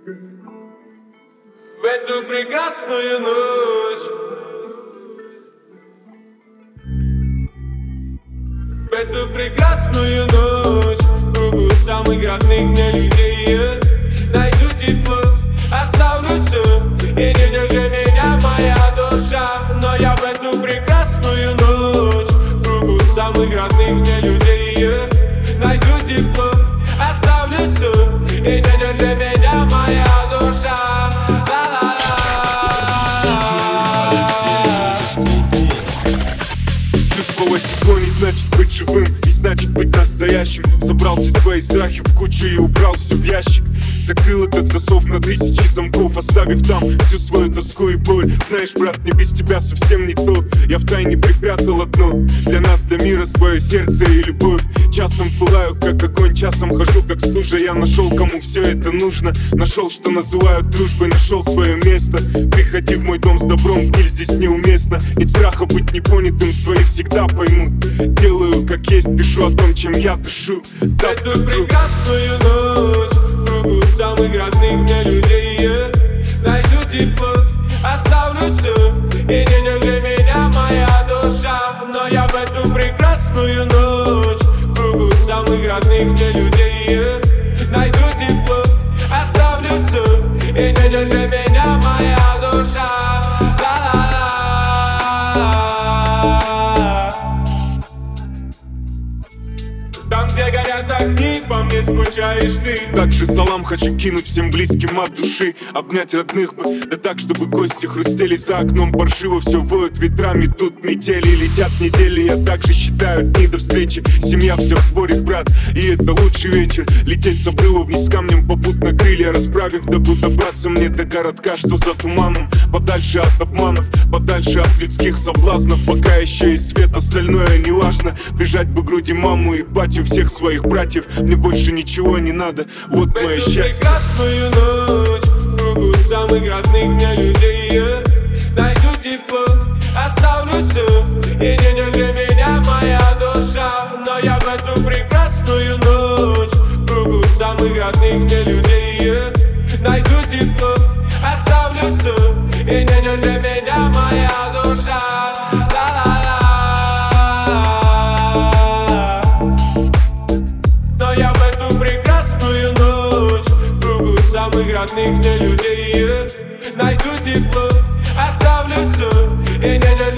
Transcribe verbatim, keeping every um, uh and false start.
В эту прекрасную ночь, в эту прекрасную ночь, в кругу самых родных мне людей найду тепло, оставлю все, и не держи меня, моя душа. Но я в эту прекрасную ночь, в кругу самых родных мне людей найду тепло, оставлю все, и не держи меня, моя душа. Чувствовать тепло не значит быть живым, не значит быть настоящим. Собрал все свои страхи в кучу и убрал все в ящик. Закрыл этот засов на тысячи замков, оставив там всю свою тоску и боль. Знаешь, брат, мне без тебя совсем не то. Я втайне припрятал одно для нас, для мира, свое сердце и любовь. Часом пылаю, как огонь, часом хожу, как стужа. Я нашел, кому все это нужно. Нашел, что называют дружбой, нашел свое место. Приходи в мой дом с добром, гниль здесь неуместно. Нет страха быть непонятым, свои всегда поймут. Делаю как есть, пишу о том, чем я дышу. В эту прекрасную ночь, в кругу самых родных мне людей найду тепло, оставлю все, и не держи меня, моя душа. Но я в эту прекрасную ночь, в кругу самых родных мне людей найду тепло, оставлю все, и не держи меня, моя душа. Там, где горят огни, по мне скучаешь ты. Также салам хочу кинуть всем близким от души. Обнять родных бы, да так, чтобы кости хрустели. За окном паршиво все воют ветрами, тут метели. Летят недели, я также считаю дни до встречи. Семья вся в сборе, брат, и это лучший вечер. Лететь с обрыва вниз камнем, попутно крылья расправив, дабы добраться мне до городка, что за туманом. Подальше от обманов, подальше от людских соблазнов. Пока еще есть свет, остальное не важно. Прижать бы к груди маму и батю, всех своих братьев, мне больше ничего не надо. Вот мое счастье. В эту прекрасную ночь, в кругу самых родных мне людей найду тепло, оставлю все, и не держи меня, моя душа. Но я в эту прекрасную ночь, в кругу самых родных мне людей найду тепло, оставлю все, и не держи меня, моя душа. Я в эту прекрасную ночь, в кругу самых родных мне людей найду тепло, оставлю все, и не держи